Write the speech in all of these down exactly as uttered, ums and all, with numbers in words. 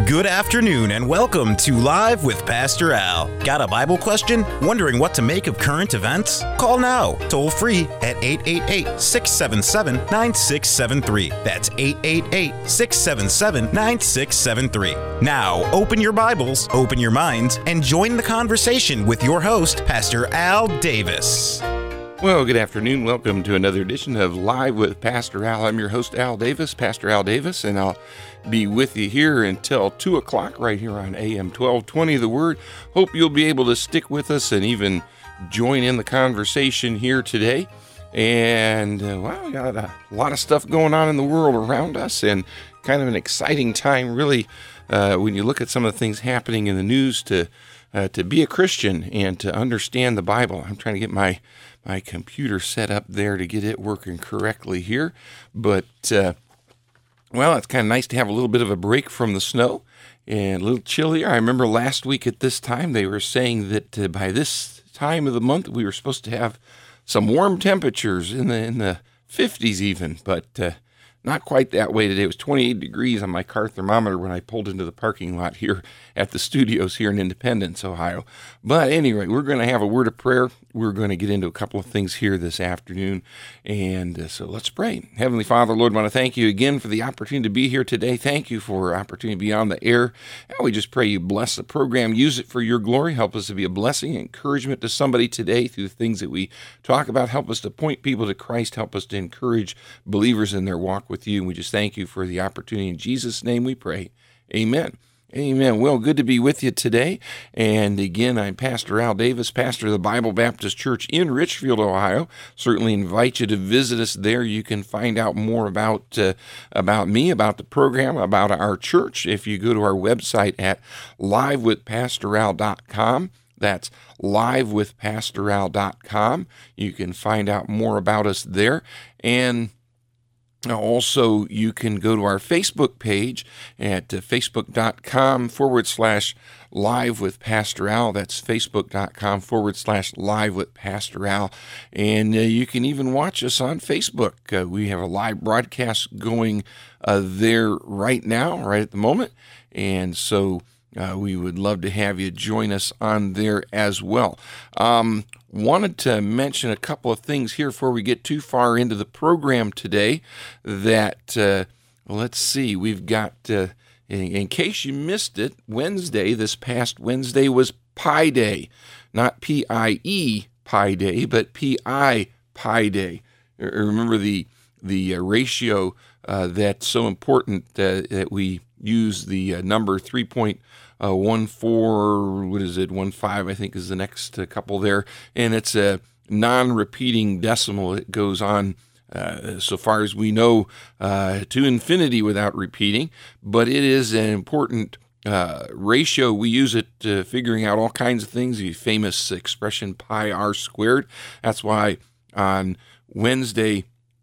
Good afternoon and welcome to Live with Pastor Al. Got a Bible question? Wondering what to make of current events? Call now, toll free at eight eight eight, six seven seven, nine six seven three. That's eight eight eight, six seven seven, nine six seven three. Now, open your Bibles, open your minds, and join the conversation with your host, Pastor Al Davis. Well, good afternoon. Welcome to another edition of Live with Pastor Al. I'm your host, Al Davis, Pastor Al Davis, and I'll be with you here until two o'clock right here on A M twelve twenty The Word. Hope you'll be able to stick with us and even join in the conversation here today. And, uh, well, we got a lot of stuff going on in the world around us and kind of an exciting time, really, uh, when you look at some of the things happening in the news to uh, to be a Christian and to understand the Bible. I'm trying to get my my computer set up there to get it working correctly here. But, uh, well, it's kind of nice to have a little bit of a break from the snow and a little chillier. I remember last week at this time, they were saying that uh, by this time of the month, we were supposed to have some warm temperatures in the in the fifties even, but uh, not quite that way today. It was twenty-eight degrees on my car thermometer when I pulled into the parking lot here at the studios here in Independence, Ohio. But anyway, we're going to have a word of prayer. We're going to get into a couple of things here this afternoon. And uh, so let's pray. Heavenly Father, Lord, I want to thank you again for the opportunity to be here today. Thank you for the opportunity to be on the air. And we just pray you bless the program. Use it for your glory. Help us to be a blessing, encouragement to somebody today through the things that we talk about. Help us to point people to Christ. Help us to encourage believers in their walk with you. And we just thank you for the opportunity. In Jesus' name we pray. Amen. Amen. Well, good to be with you today. And again, I'm Pastor Al Davis, pastor of the Bible Baptist Church in Richfield, Ohio. Certainly invite you to visit us there. You can find out more about uh, about me, about the program, about our church if you go to our website at live with pastor al dot com. That's live with pastor al dot com. You can find out more about us there. And also, you can go to our Facebook page at uh, facebook.com forward slash live with Pastor Al. That's facebook.com forward slash live with Pastor Al. And uh, you can even watch us on Facebook. Uh, we have a live broadcast going uh, there right now, right at the moment. And so uh, we would love to have you join us on there as well. Um, Wanted to mention a couple of things here before we get too far into the program today that, uh, let's see, we've got, uh, in, in case you missed it, Wednesday, this past Wednesday was Pi Day. Not P I E Pi Day, but P I Pi Day. Remember the the uh, ratio uh, that's so important uh, that we use the uh, number three point Uh, one four, what is it, one five, I think is the next uh, couple there, and it's a non-repeating decimal. It goes on, uh, so far as we know, uh, to infinity without repeating, but it is an important uh, ratio. We use it uh, figuring out all kinds of things, the famous expression pi r squared. That's why on Wednesday,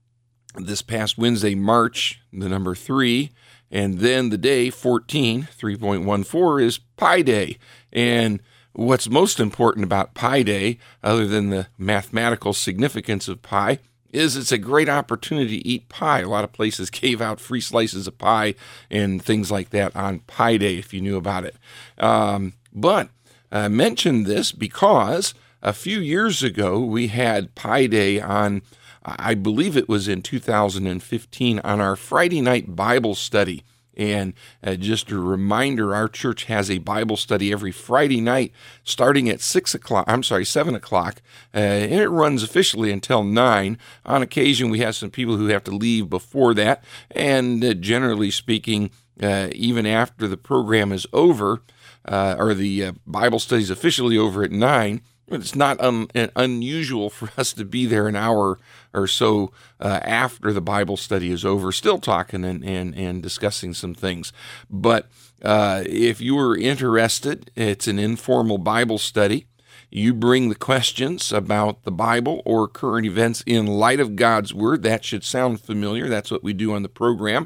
this past Wednesday, March, the number three, and then the day, fourteen, three point one four, is Pi Day. And what's most important about Pi Day, other than the mathematical significance of pi, is it's a great opportunity to eat pie. A lot of places gave out free slices of pie and things like that on Pi Day, if you knew about it. Um, but I mentioned this because a few years ago, we had Pi Day on, I believe it was in two thousand fifteen, on our Friday night Bible study. And uh, just a reminder, our church has a Bible study every Friday night starting at six o'clock, I'm sorry, seven o'clock, uh, and it runs officially until nine. On occasion, we have some people who have to leave before that, and uh, generally speaking, uh, even after the program is over, uh, or the uh, Bible study is officially over at nine, it's not un- unusual for us to be there an hour or so uh, after the Bible study is over, still talking and, and, and discussing some things. But uh, if you are interested, it's an informal Bible study. You bring the questions about the Bible or current events in light of God's Word. That should sound familiar. That's what we do on the program.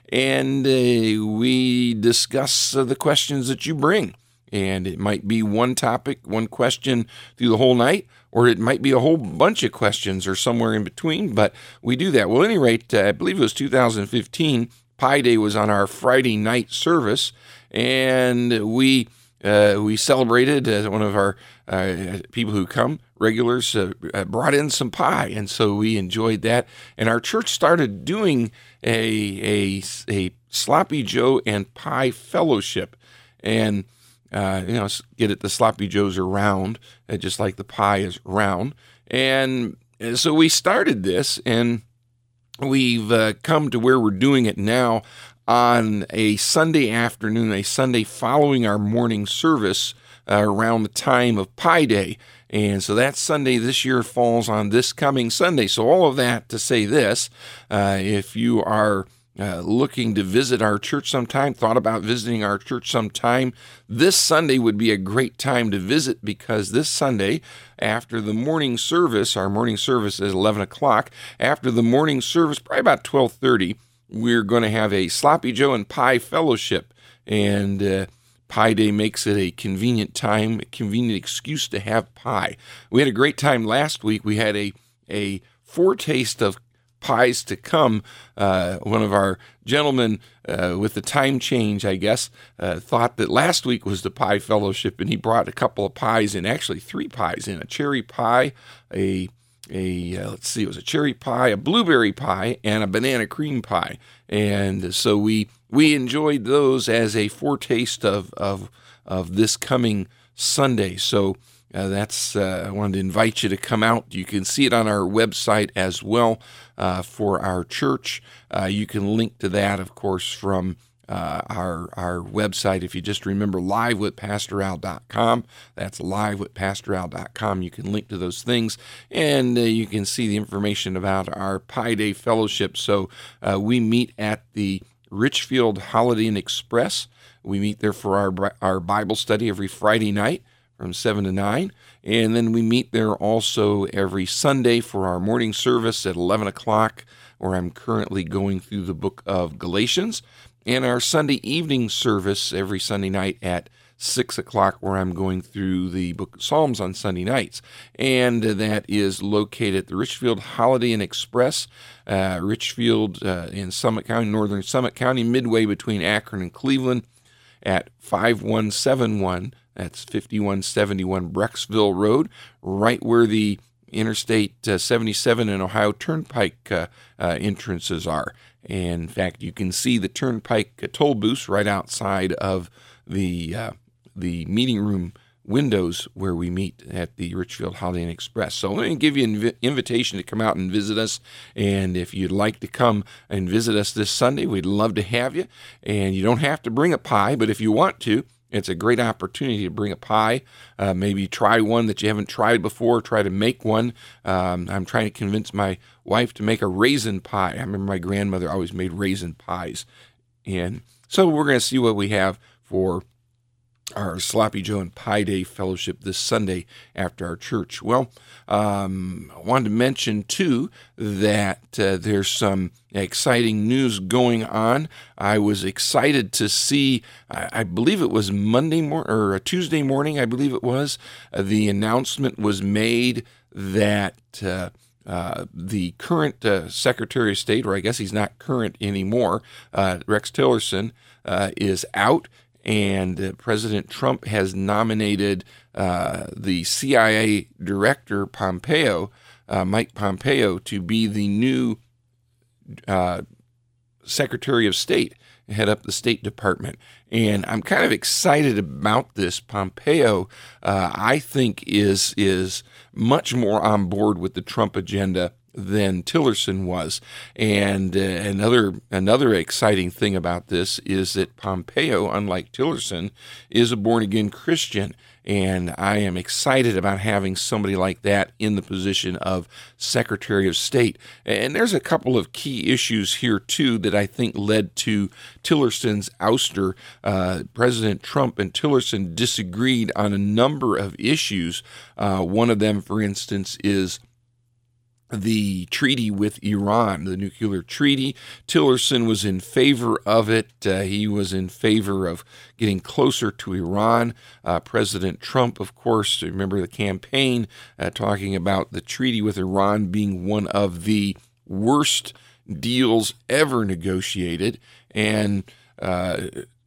And uh, we discuss uh, the questions that you bring. And it might be one topic, one question through the whole night, or it might be a whole bunch of questions or somewhere in between, but we do that. Well, at any rate, uh, I believe it was two thousand fifteen, Pi Day was on our Friday night service, and we uh, we celebrated. Uh, one of our uh, people who come regulars uh, brought in some pie, and so we enjoyed that. And our church started doing a a, a Sloppy Joe and Pie Fellowship, and uh, you know, get it. The Sloppy Joes are round, uh, just like the pie is round, and so we started this, and we've uh, come to where we're doing it now on a Sunday afternoon, a Sunday following our morning service uh, around the time of Pi Day. And so that Sunday this year falls on this coming Sunday. So all of that to say this, uh, if you are uh, looking to visit our church sometime, thought about visiting our church sometime, this Sunday would be a great time to visit, because this Sunday, after the morning service, our morning service is eleven o'clock, after the morning service, probably about twelve thirty, we're going to have a Sloppy Joe and Pie Fellowship. And uh, Pi Day makes it a convenient time, a convenient excuse to have pie. We had a great time last week. We had a, a foretaste of pies to come. Uh, one of our gentlemen uh, with the time change, I guess, uh, thought that last week was the Pie Fellowship, and he brought a couple of pies in, actually three pies in, a cherry pie, a a uh, let's see, it was a cherry pie, a blueberry pie, and a banana cream pie. And so we we enjoyed those as a foretaste of of of this coming Sunday. So uh, that's uh, I wanted to invite you to come out. You can see it on our website as well uh, for our church. Uh, you can link to that, of course, from Uh, our our website. If you just remember live with pastor al dot com, that's live with pastor al dot com. You can link to those things, and uh, you can see the information about our Pi Day Fellowship. So uh, we meet at the Richfield Holiday Inn Express. We meet there for our our Bible study every Friday night from seven to nine, and then we meet there also every Sunday for our morning service at eleven o'clock, where I'm currently going through the book of Galatians, and our Sunday evening service every Sunday night at six o'clock, where I'm going through the book of Psalms on Sunday nights. And that is located at the Richfield Holiday Inn Express, uh, Richfield uh, in Summit County, northern Summit County, midway between Akron and Cleveland, at five one seven one, that's fifty-one seventy-one Brecksville Road, right where the Interstate uh, seventy-seven and Ohio Turnpike uh, uh, entrances are. And in fact, you can see the Turnpike toll booths right outside of the uh, the meeting room windows where we meet at the Richfield Holiday Inn Express. So let me give you an inv- invitation to come out and visit us. And if you'd like to come and visit us this Sunday, we'd love to have you. And you don't have to bring a pie, but if you want to, it's a great opportunity to bring a pie, uh, maybe try one that you haven't tried before, try to make one. Um, I'm trying to convince my wife to make a raisin pie. I remember my grandmother always made raisin pies. And so we're going to see what we have for our Sloppy Joe and Pi Day Fellowship this Sunday after our church. Well, um, I wanted to mention, too, that uh, there's some exciting news going on. I was excited to see, I, I believe it was Monday morning, or a Tuesday morning, I believe it was, uh, the announcement was made that uh, uh, the current uh, Secretary of State, or I guess he's not current anymore, uh, Rex Tillerson, uh, is out. And uh, President Trump has nominated uh, the C I A Director, Pompeo, uh, Mike Pompeo, to be the new uh, Secretary of State, head up the State Department. And I'm kind of excited about this. Pompeo, uh, I think, is is much more on board with the Trump agenda than Tillerson was. And uh, another another exciting thing about this is that Pompeo, unlike Tillerson, is a born-again Christian. And I am excited about having somebody like that in the position of Secretary of State. And there's a couple of key issues here, too, that I think led to Tillerson's ouster. Uh, President Trump and Tillerson disagreed on a number of issues. Uh, one of them, for instance, is the treaty with Iran, the nuclear treaty. Tillerson was in favor of it. Uh, he was in favor of getting closer to Iran. Uh, President Trump, of course, remember the campaign uh, talking about the treaty with Iran being one of the worst deals ever negotiated. And uh,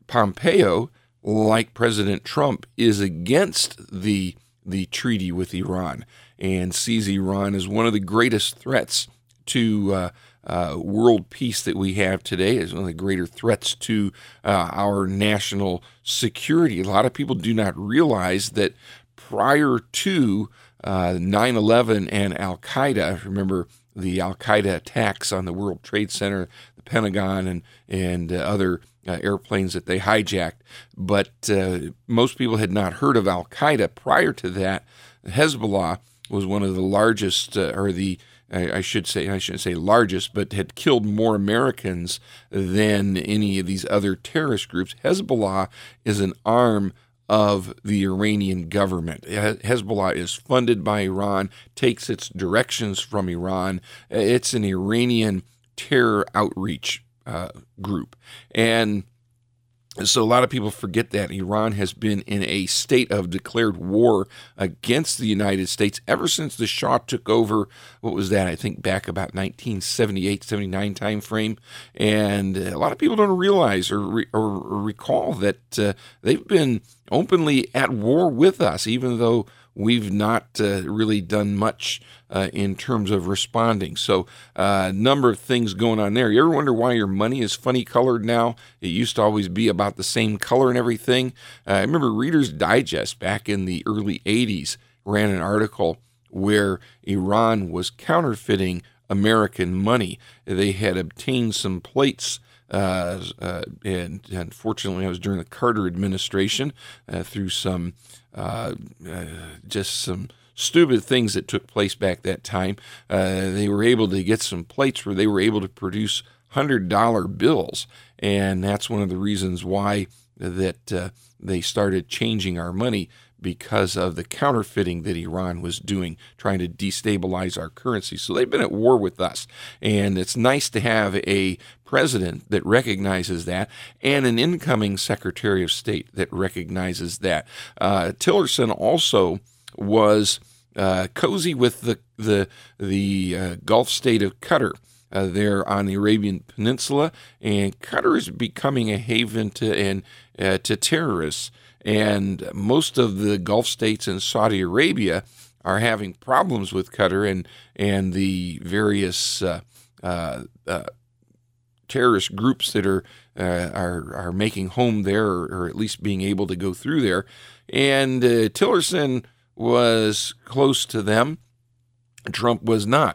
Pompeo, like President Trump, is against the the treaty with Iran and sees Iran as one of the greatest threats to uh, uh, world peace that we have today, as one of the greater threats to uh, our national security. A lot of people do not realize that prior to uh, nine eleven and Al-Qaeda, remember the Al-Qaeda attacks on the World Trade Center, the Pentagon, and, and uh, other uh, airplanes that they hijacked. But uh, most people had not heard of Al-Qaeda. Prior to that, Hezbollah was one of the largest, uh, or the I, I should say, I shouldn't say largest, but had killed more Americans than any of these other terrorist groups. Hezbollah is an arm of the Iranian government. Hezbollah is funded by Iran, takes its directions from Iran. It's an Iranian terror outreach uh, group. And so a lot of people forget that Iran has been in a state of declared war against the United States ever since the Shah took over. What was that? I think back about nineteen seventy-eight, seventy-nine time frame. And a lot of people don't realize or, re- or recall that uh, they've been openly at war with us, even though we've not uh, really done much uh, in terms of responding. So a uh, number of things going on there. You ever wonder why your money is funny colored now? It used to always be about the same color and everything. Uh, I remember Reader's Digest back in the early eighties ran an article where Iran was counterfeiting American money. They had obtained some plates Uh, uh, and unfortunately, I was during the Carter administration uh, through some uh, uh, just some stupid things that took place back that time. Uh, they were able to get some plates where they were able to produce one hundred dollar bills, and that's one of the reasons why that uh, they started changing our money, because of the counterfeiting that Iran was doing, trying to destabilize our currency. So they've been at war with us. And it's nice to have a president that recognizes that and an incoming Secretary of State that recognizes that. Uh, Tillerson also was uh, cozy with the, the, the uh, Gulf state of Qatar. Uh, there on the Arabian Peninsula, and Qatar is becoming a haven to and uh, to terrorists. And most of the Gulf states and Saudi Arabia are having problems with Qatar and and the various uh, uh, uh, terrorist groups that are uh, are are making home there, or, or at least being able to go through there. And uh, Tillerson was close to them. Trump was not.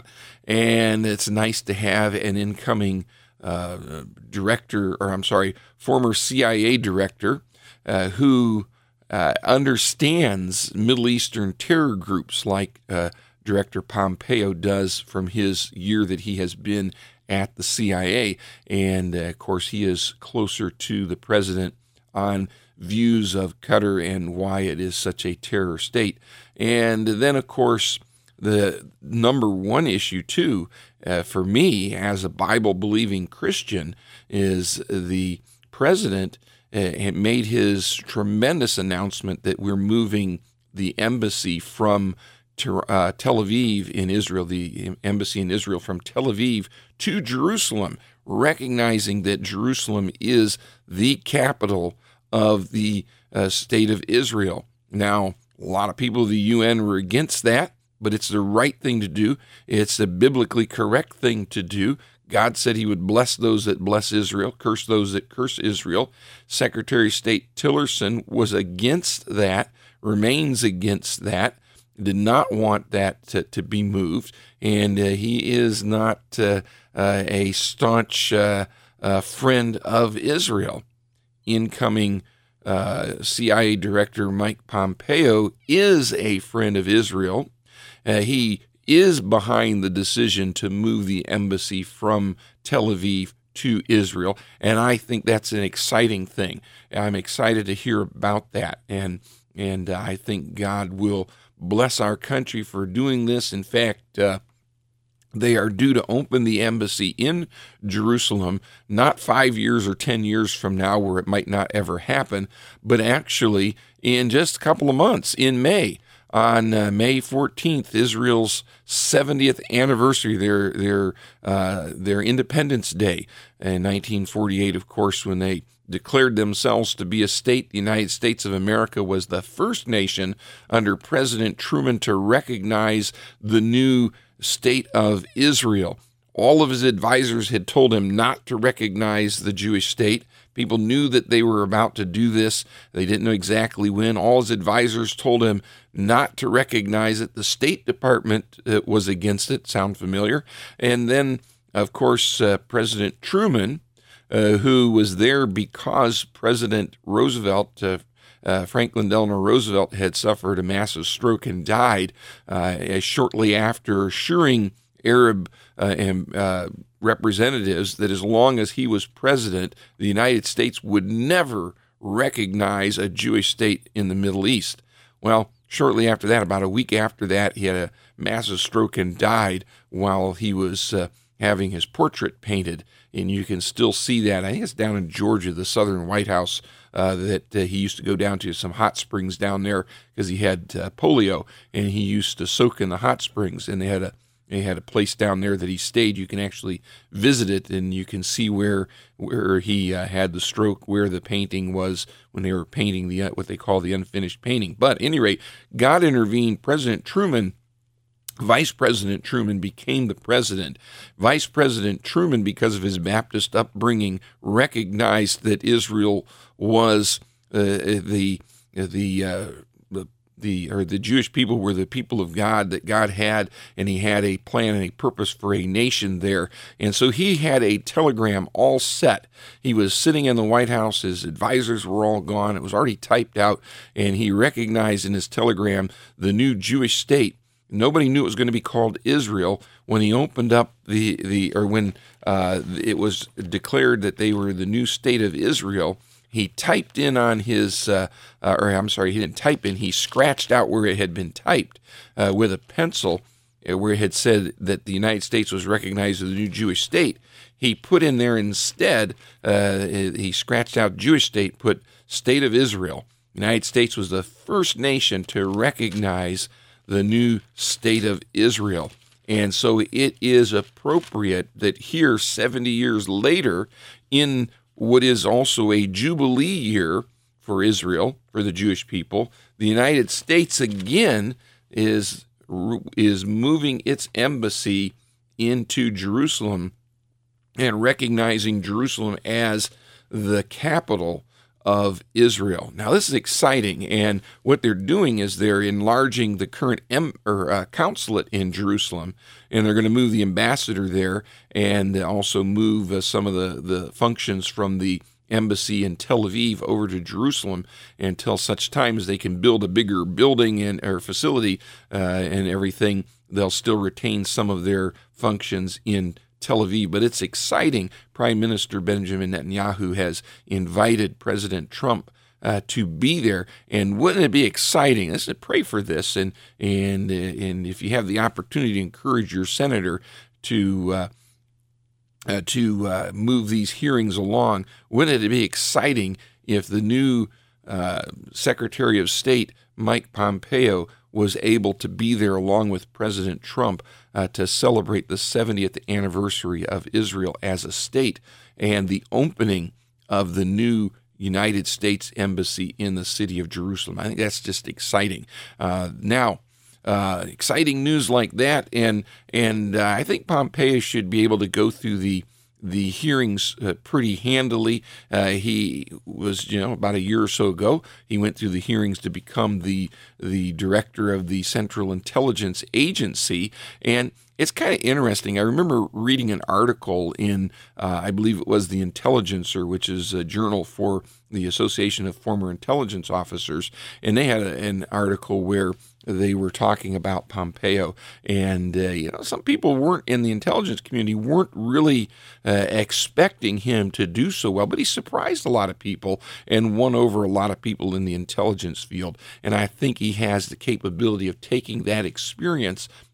And it's nice to have an incoming uh, director, or I'm sorry, former C I A director uh, who uh, understands Middle Eastern terror groups like uh, Director Pompeo does from his year that he has been at the C I A. And, uh, of course, he is closer to the president on views of Qatar and why it is such a terror state. And then, of course, the number one issue, too, uh, for me as a Bible-believing Christian, is the president uh, made his tremendous announcement that we're moving the embassy from to, uh, Tel Aviv in Israel, the embassy in Israel from Tel Aviv to Jerusalem, recognizing that Jerusalem is the capital of the uh, state of Israel. Now, a lot of people of the U N were against that, but it's the right thing to do. It's the biblically correct thing to do. God said he would bless those that bless Israel, curse those that curse Israel. Secretary of State Tillerson was against that, remains against that, did not want that to, to be moved, and uh, he is not uh, uh, a staunch uh, uh, friend of Israel. Incoming uh, C I A Director Mike Pompeo is a friend of Israel. Uh, he is behind the decision to move the embassy from Tel Aviv to Israel, and I think that's an exciting thing. I'm excited to hear about that, and and uh, I think God will bless our country for doing this. In fact, uh, they are due to open the embassy in Jerusalem, not five years or ten years from now, where it might not ever happen, but actually in just a couple of months, in May. on uh, May fourteenth, Israel's seventieth anniversary, their their uh, their Independence Day in nineteen forty-eight, of course, when they declared themselves to be a state. The United States of America was the first nation under President Truman to recognize the new state of Israel. All of his advisors had told him not to recognize the Jewish state. People knew that they were about to do this. They didn't know exactly when. All his advisors told him not to recognize it. The State Department uh, was against it. Sound familiar? And then, of course, uh, President Truman, uh, who was there because President Roosevelt, uh, uh, Franklin Delano Roosevelt, had suffered a massive stroke and died uh, shortly after, assuring Arab uh, and, uh, representatives that as long as he was president, the United States would never recognize a Jewish state in the Middle East. Well, shortly after that, about a week after that, he had a massive stroke and died while he was uh, having his portrait painted. And you can still see that. I think it's down in Georgia, the Southern White House, uh, that uh, he used to go down to some hot springs down there because he had uh, polio, and he used to soak in the hot springs. And they had a They had a place down there that he stayed. You can actually visit it, and you can see where where he uh, had the stroke, where the painting was when they were painting the uh, what they call the unfinished painting. But at any rate, God intervened. President Truman, Vice President Truman became the president. Vice President Truman, because of his Baptist upbringing, recognized that Israel was uh, the the uh, The or the Jewish people were the people of God that God had, and he had a plan and a purpose for a nation there. And so he had a telegram all set. He was sitting in the White House. His advisors were all gone. It was already typed out, and he recognized in his telegram the new Jewish state. Nobody knew it was going to be called Israel when he opened up the, the or when uh, it was declared that they were the new state of Israel. He typed in on his, uh, uh, or I'm sorry, he didn't type in, he scratched out where it had been typed uh, with a pencil, uh, where it had said that the United States was recognized as the new Jewish state. He put in there instead, uh, he scratched out Jewish state, put State of Israel. The United States was the first nation to recognize the new state of Israel. And so it is appropriate that here, seventy years later, in what is also a Jubilee year for Israel, for the Jewish people, the United States again is is moving its embassy into Jerusalem and recognizing Jerusalem as the capital of Israel. Now, this is exciting, and what they're doing is they're enlarging the current em- or, uh, consulate in Jerusalem, and they're going to move the ambassador there, and also move uh, some of the, the functions from the embassy in Tel Aviv over to Jerusalem until such time as they can build a bigger building and or facility uh, and everything. They'll still retain some of their functions in Tel Aviv, but it's exciting. Prime Minister Benjamin Netanyahu has invited President Trump uh, to be there, and wouldn't it be exciting? Let's pray for this, and and and if you have the opportunity to encourage your senator to uh, uh, to uh, move these hearings along, wouldn't it be exciting if the new uh, Secretary of State Mike Pompeo was able to be there along with President Trump uh, to celebrate the seventieth anniversary of Israel as a state and the opening of the new United States Embassy in the city of Jerusalem. I think that's just exciting. Uh, now, uh, exciting news like that, and and uh, I think Pompeo should be able to go through the the hearings uh, pretty handily. Uh, he was, you know, about a year or so ago, he went through the hearings to become the the director of the Central Intelligence Agency, and it's kind of interesting. I remember reading an article in, uh, I believe it was The Intelligencer, which is a journal for the Association of Former Intelligence Officers, and they had a, an article where they were talking about Pompeo, and uh, you know, some people weren't in the intelligence community weren't really uh, expecting him to do so well, but he surprised a lot of people and won over a lot of people in the intelligence field. And I think he has the capability of taking that experience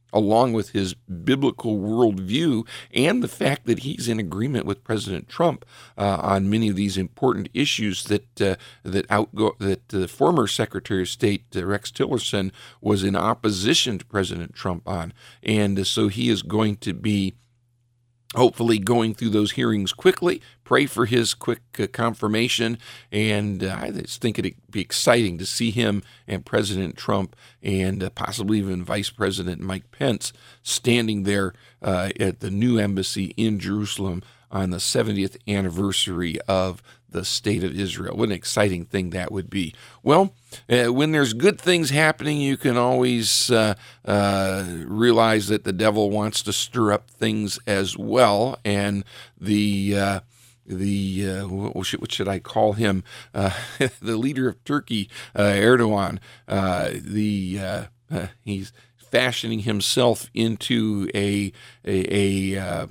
along with his biblical worldview and the fact that he's in agreement with President Trump uh, on many of these important issues that uh, that outgo that the former Secretary of State uh, Rex Tillerson was in opposition to President Trump on, and uh, so he is going to be hopefully going through those hearings quickly. Pray for his quick uh, confirmation, and uh, I just think it'd be exciting to see him and President Trump and uh, possibly even Vice President Mike Pence standing there uh, at the new embassy in Jerusalem on the seventieth anniversary of the State of Israel. What an exciting thing that would be. Well, uh, when there's good things happening, you can always uh, uh, realize that the devil wants to stir up things as well. And the uh, the uh, what, should, what should I call him? Uh, the leader of Turkey, uh, Erdogan. Uh, the uh, uh, he's fashioning himself into a a, a, uh,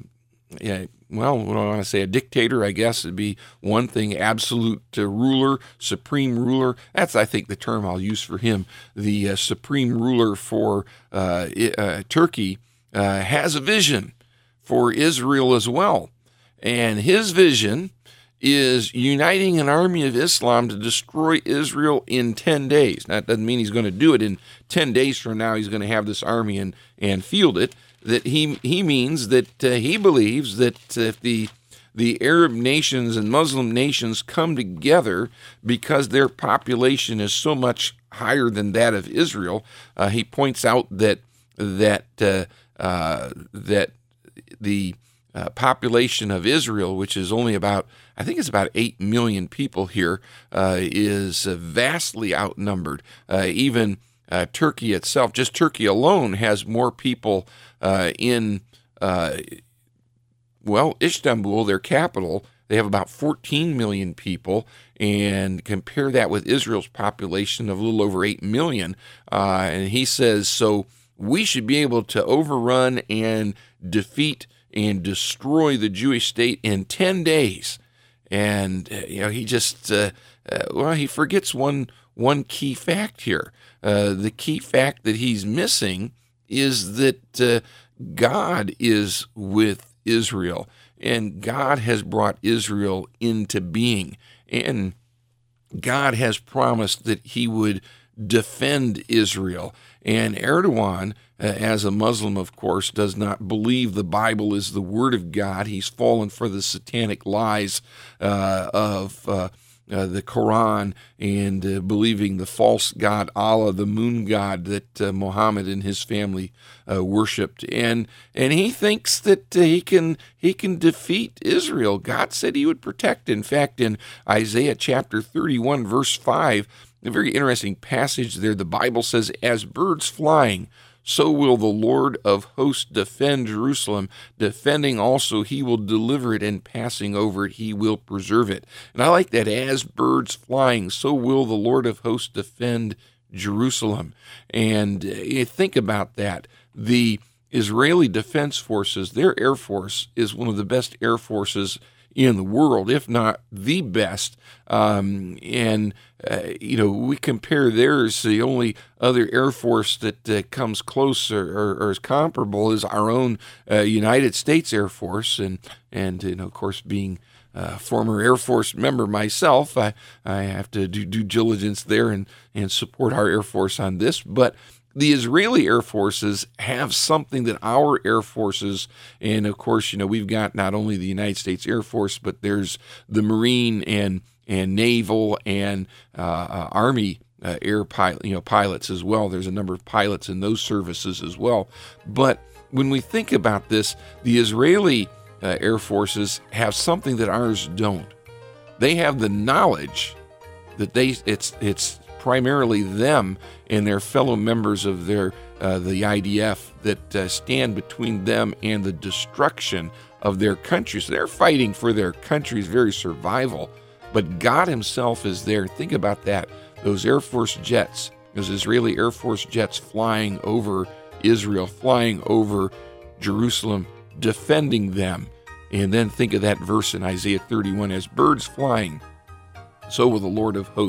a well, what do I want to say? A dictator, I guess, would be one thing. Absolute uh, ruler, supreme ruler. That's, I think, the term I'll use for him. The uh, supreme ruler for uh, uh, Turkey uh, has a vision for Israel as well. And his vision is uniting an army of Islam to destroy Israel in ten days. Now, that doesn't mean he's going to do it in ten days from now. He's going to have this army and, and field it. That he he means that uh, he believes that if the the Arab nations and Muslim nations come together because their population is so much higher than that of Israel, uh, he points out that that uh, uh, that the uh, population of Israel, which is only about I think it's about eight million people here, uh, is uh, vastly outnumbered. Uh, even uh, Turkey itself, just Turkey alone, has more people Uh, in, uh, well, Istanbul, their capital. They have about fourteen million people, and compare that with Israel's population of a little over eight million. Uh, and he says, so we should be able to overrun and defeat and destroy the Jewish state in ten days. And, uh, you know, he just, uh, uh, well, he forgets one, one key fact here. Uh, the key fact that he's missing is that uh, God is with Israel, and God has brought Israel into being, and God has promised that he would defend Israel. And Erdogan, uh, as a Muslim, of course, does not believe the Bible is the Word of God. He's fallen for the satanic lies uh, of uh, Uh, the Quran and uh, believing the false god Allah, the moon god that uh, Muhammad and his family uh, worshipped, and and he thinks that uh, he can he can defeat Israel. God said he would protect. In fact, in Isaiah chapter thirty-one, verse five, a very interesting passage there. The Bible says, "As birds flying, so will the Lord of hosts defend Jerusalem. Defending also, he will deliver it, and passing over it, he will preserve it." And I like that. As birds flying, so will the Lord of hosts defend Jerusalem. And uh, you think about that. The Israeli Defense Forces, their Air Force is one of the best air forces in the world, if not the best. Um, and, uh, you know, we compare theirs, the only other Air Force that uh, comes close or, or, or is comparable is our own uh, United States Air Force. And, and you know, of course, being a former Air Force member myself, I, I have to do due diligence there and, and support our Air Force on this. But the Israeli Air Forces have something that our Air Forces, and of course, you know, we've got not only the United States Air Force, but there's the Marine and and Naval and uh, uh, Army uh, air pilot, you know, pilots as well. There's a number of pilots in those services as well. But when we think about this, the Israeli uh, Air Forces have something that ours don't. They have the knowledge that they it's it's. primarily them and their fellow members of their uh, the I D F that uh, stand between them and the destruction of their countries. So they're fighting for their country's very survival, but God himself is there. Think about that. Those Air Force jets, those Israeli Air Force jets flying over Israel, flying over Jerusalem, defending them. And then think of that verse in Isaiah thirty-one, as birds flying, so will the Lord of hosts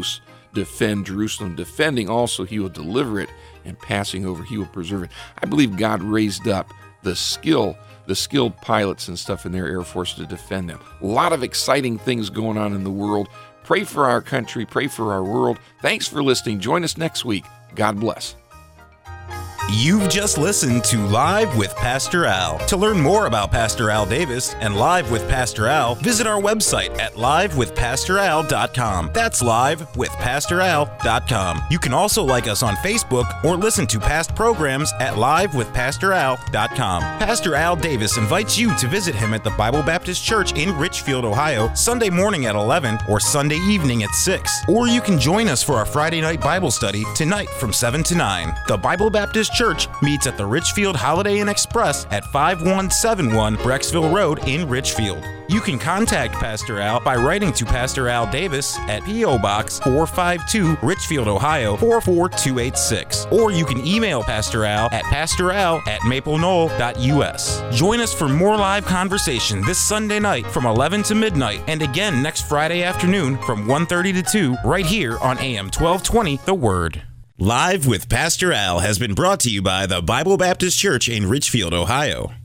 defend Jerusalem. Defending also, he will deliver it, and passing over, he will preserve it. I believe God raised up the skill, the skilled pilots and stuff in their Air Force to defend them. A lot of exciting things going on in the world. Pray for our country. Pray for our world. Thanks for listening. Join us next week. God bless. You've just listened to Live with Pastor Al. To learn more about Pastor Al Davis and Live with Pastor Al, visit our website at live with pastor al dot com. That's live with pastor al dot com. You can also like us on Facebook or listen to past programs at live with pastor al dot com. Pastor Al Davis invites you to visit him at the Bible Baptist Church in Richfield, Ohio, Sunday morning at eleven or Sunday evening at six. Or you can join us for our Friday night Bible study tonight from seven to nine. The Bible Baptist Church meets at the Richfield Holiday Inn Express at five one seven one Brecksville Road in Richfield. You can contact Pastor Al by writing to Pastor Al Davis at P O Box four five two, Richfield, Ohio four four two eight six. Or you can email Pastor Al at pastoral at maple knoll dot u s. Join us for more live conversation this Sunday night from eleven to midnight, and again next Friday afternoon from one thirty to two, right here on A M twelve twenty, The Word. Live with Pastor Al has been brought to you by the Bible Baptist Church in Richfield, Ohio.